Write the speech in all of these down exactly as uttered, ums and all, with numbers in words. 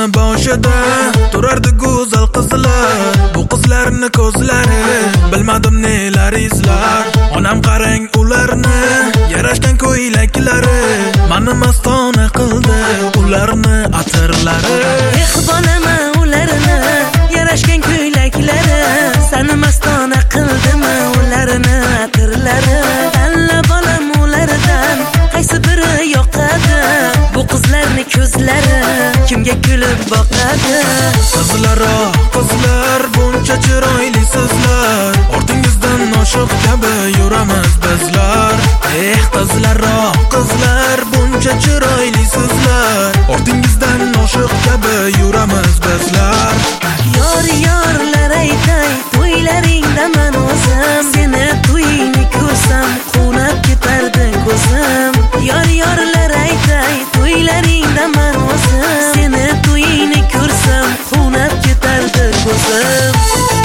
Mehmonni boshida turardi go'zal qizlar. Bu qizlarni ko'zlari bilmadim nelar izlar. Onam qarang ularni yarashgan ko'ylaklari. Mani mastona qildi ularni atirlari. Eh bolama ularni yarashgan ko'ylaklari. Sani mastona qildimi ularni atirlari. Alla bolam ulardan qaysi biri yoqadi? Bu qizlarni ko'zlari kimga kulib boqadi? Qizlar, qizlar buncha chiroyli sizlar. Ortingizdan oshiq kabi yuramiz bizlar. Eh qizlar, qizlar buncha chiroyli sizlar. Ortingizdan oshiq kabi yuramiz bizlar. Yor yorlar aytay to'ylaringda men o'zim. Seni to'yingni ko'rsam quvnab ketardi ko'zim. Yor yorlar aytay to'ylaringda men o'zim. Seni to'yingni ko'rsam quvnab ketardi ko'zim.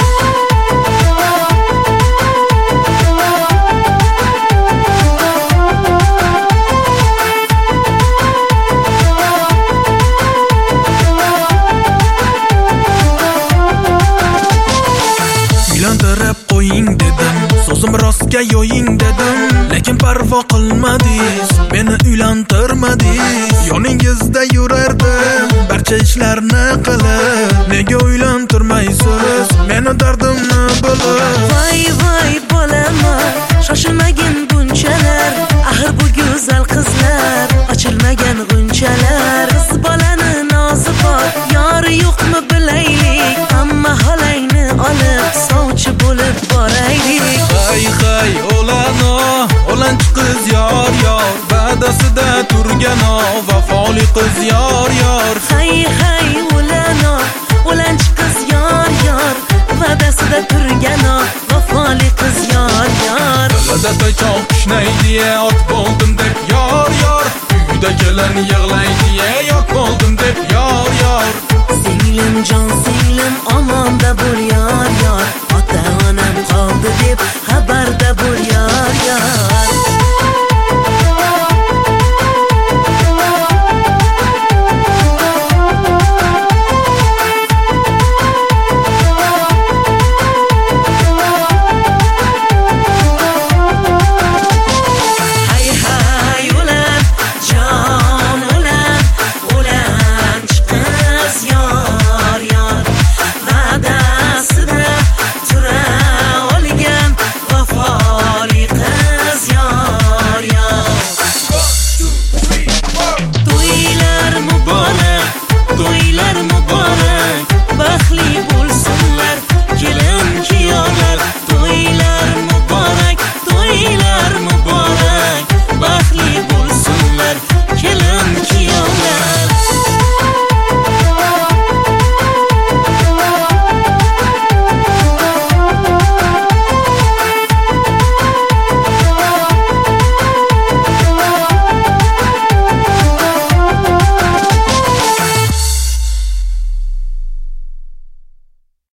Uylantirib qo'ying dedim, so'zim rostga yo'ying dedim. Lekin parvo qilmadingiz, meni uylantirmadingiz. Yoningizda yurardim, barcha ishlarni qilib. Nega uylantirmaysiz, meni dardimni bilib? Voy voy bolama, shoshilmagin bunchalar. Axir bu go'zal qizlar ochilmagan g'unchalar. Qiz bolani nozi bor, yori yo'qmi bilaylik. Hamma holangni olib sovchi bo'lib boraylik. Hay hay olano, olanchi qiz yor yor. Va'dasida turgan vafoli qiz yor yor. Hay hay olano, olanchi qiz yor yor. Va'dasida turgan vafoli qiz yor yor. Dalada toychoq kishnaydi, ot bo'ldim deb yor yor. Uyda kelin yig'laydi,